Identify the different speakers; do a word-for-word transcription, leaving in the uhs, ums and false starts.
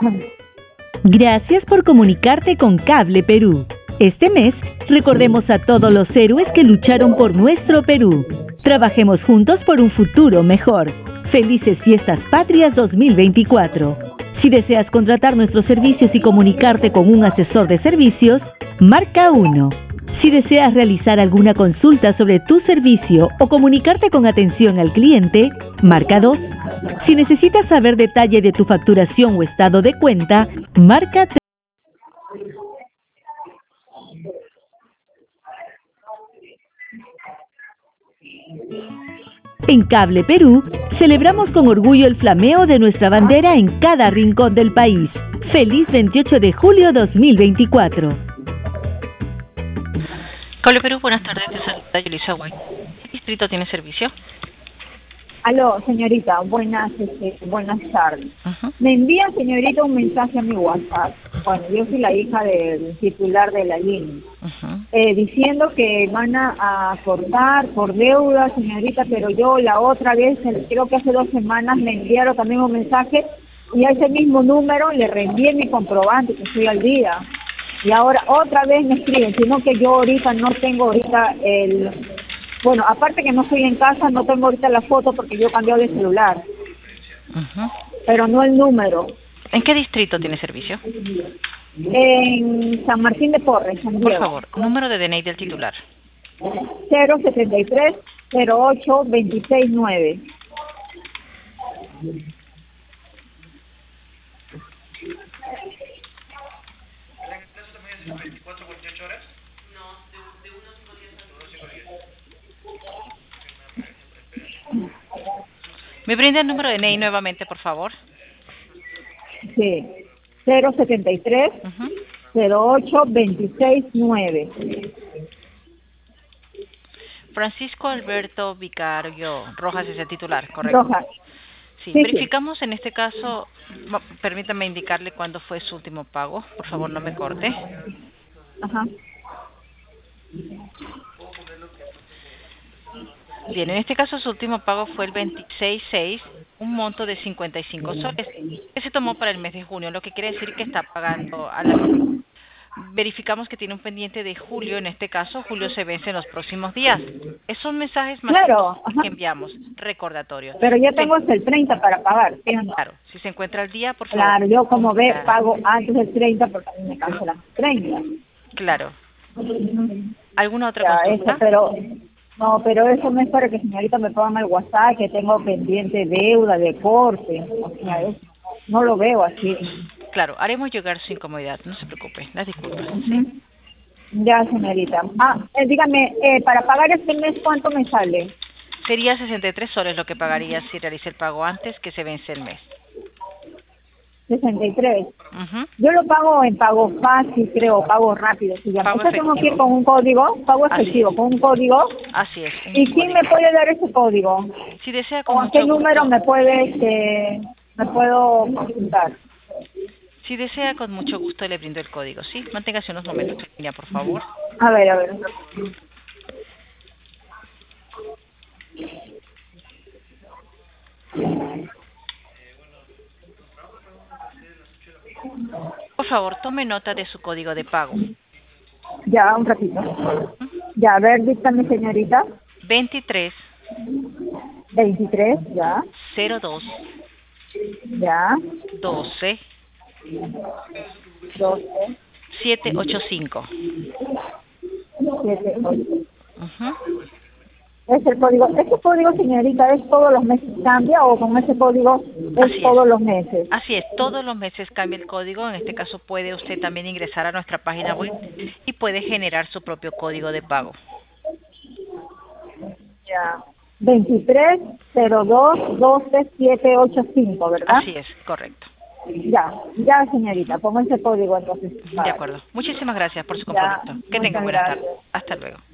Speaker 1: Gracias por comunicarte con Cable Perú. Este mes, recordemos a todos los héroes que lucharon por nuestro Perú. Trabajemos juntos por un futuro mejor. Felices Fiestas Patrias dos mil veinticuatro. Si deseas contratar nuestros servicios y comunicarte con un asesor de servicios, marca uno. Si deseas realizar alguna consulta sobre tu servicio o comunicarte con atención al cliente, marca dos. Si necesitas saber detalle de tu facturación o estado de cuenta, marca tres. En Cable Perú, celebramos con orgullo el flameo de nuestra bandera en cada rincón del país. ¡Feliz veintiocho de julio dos mil veinticuatro!
Speaker 2: Cable Perú, buenas tardes, te saluda Yulisa Guay. ¿Qué distrito tiene servicio?
Speaker 3: Aló, señorita, buenas, este, buenas tardes. Uh-huh. Me envía, señorita, un mensaje a mi WhatsApp. Bueno, yo soy la hija del titular de la línea. Uh-huh. eh, diciendo que van a, a cortar por deuda, señorita, pero yo la otra vez, creo que hace dos semanas, me enviaron también un mensaje y a ese mismo número le reenvié mi comprobante, que estoy al día. Y ahora otra vez me escriben, sino que yo ahorita no tengo ahorita el... Bueno, aparte que no estoy en casa, no tengo ahorita la foto porque yo cambié de celular. Uh-huh. Pero no el número.
Speaker 2: ¿En qué distrito tiene servicio?
Speaker 3: En San Martín de Porres, San Diego.
Speaker 2: Por favor, número de D N I del titular.
Speaker 3: cero setenta y tres cero ocho veintiséis nueve.
Speaker 2: ¿Me brinda el número de D N I nuevamente, por favor?
Speaker 3: Sí, cero setenta y tres cero ocho veintiséis nueve.
Speaker 2: Francisco Alberto Vicario Rojas es el titular, ¿correcto?
Speaker 3: Rojas.
Speaker 2: Sí,
Speaker 3: sí
Speaker 2: verificamos
Speaker 3: sí.
Speaker 2: En este caso, permítame indicarle cuándo fue su último pago, por favor no me corte.
Speaker 3: Ajá.
Speaker 2: Bien, en este caso su último pago fue el veintiséis seis, un monto de cincuenta y cinco soles, que se tomó para el mes de junio, lo que quiere decir que está pagando a la... Verificamos que tiene un pendiente de julio, en este caso, julio se vence en los próximos días. Esos mensajes más
Speaker 3: claro,
Speaker 2: que enviamos, recordatorios.
Speaker 3: Pero yo tengo hasta el treinta para pagar. ¿Sí?
Speaker 2: Claro, si se encuentra al día, por favor.
Speaker 3: Claro, yo como ve, pago antes del treinta porque a mí me cancelan treinta.
Speaker 2: Claro. ¿Alguna otra
Speaker 3: ya,
Speaker 2: consulta?
Speaker 3: Eso, pero... No, pero eso no es para que señorita me ponga el WhatsApp, que tengo pendiente deuda, de corte. O sea, eso no lo veo así.
Speaker 2: Claro, haremos llegar su incomodidad, no se preocupe, las disculpas.
Speaker 3: Uh-huh. ¿Sí? Ya, señorita. Ah, eh, dígame, eh, para pagar este mes, ¿cuánto me sale?
Speaker 2: Sería sesenta y tres soles lo que pagaría si realiza el pago antes que se vence el mes.
Speaker 3: sesenta y tres.
Speaker 2: Uh-huh.
Speaker 3: Yo lo pago en pago fácil, creo, pago rápido. Si ya.
Speaker 2: Pago
Speaker 3: Entonces tengo que ir con un código, pago efectivo, con un código.
Speaker 2: Así es.
Speaker 3: ¿Y quién me puede dar ese código?
Speaker 2: Si desea, con
Speaker 3: ¿O a qué
Speaker 2: mucho
Speaker 3: número
Speaker 2: gusto.
Speaker 3: me puede, este, me puedo consultar?
Speaker 2: Si desea, con mucho gusto le brindo el código, ¿sí? Manténgase unos momentos en línea, por favor.
Speaker 3: A ver, a ver.
Speaker 2: Por favor, tome nota de su código de pago.
Speaker 3: Ya, un ratito. ¿Mm? Ya, a ver, dígame, señorita.
Speaker 2: veintitrés.
Speaker 3: veintitrés, ya.
Speaker 2: cero dos.
Speaker 3: Ya.
Speaker 2: doce.
Speaker 3: doce.
Speaker 2: setecientos ochenta y cinco.
Speaker 3: siete, ocho.
Speaker 2: Uh-huh.
Speaker 3: Es el código. ¿Ese código, señorita, es todos los meses cambia o con ese código es
Speaker 2: Así
Speaker 3: todos
Speaker 2: es.
Speaker 3: los meses?
Speaker 2: Así es, todos los meses cambia el código. En este caso puede usted también ingresar a nuestra página web y puede generar su propio código de pago.
Speaker 3: Ya. veintitrés cero dos doce siete ocho cinco, ¿verdad?
Speaker 2: Así es, correcto.
Speaker 3: Ya, ya, señorita, pongo ese código entonces.
Speaker 2: De acuerdo. Muchísimas gracias por su compromiso. Que tenga buena tarde. Hasta luego.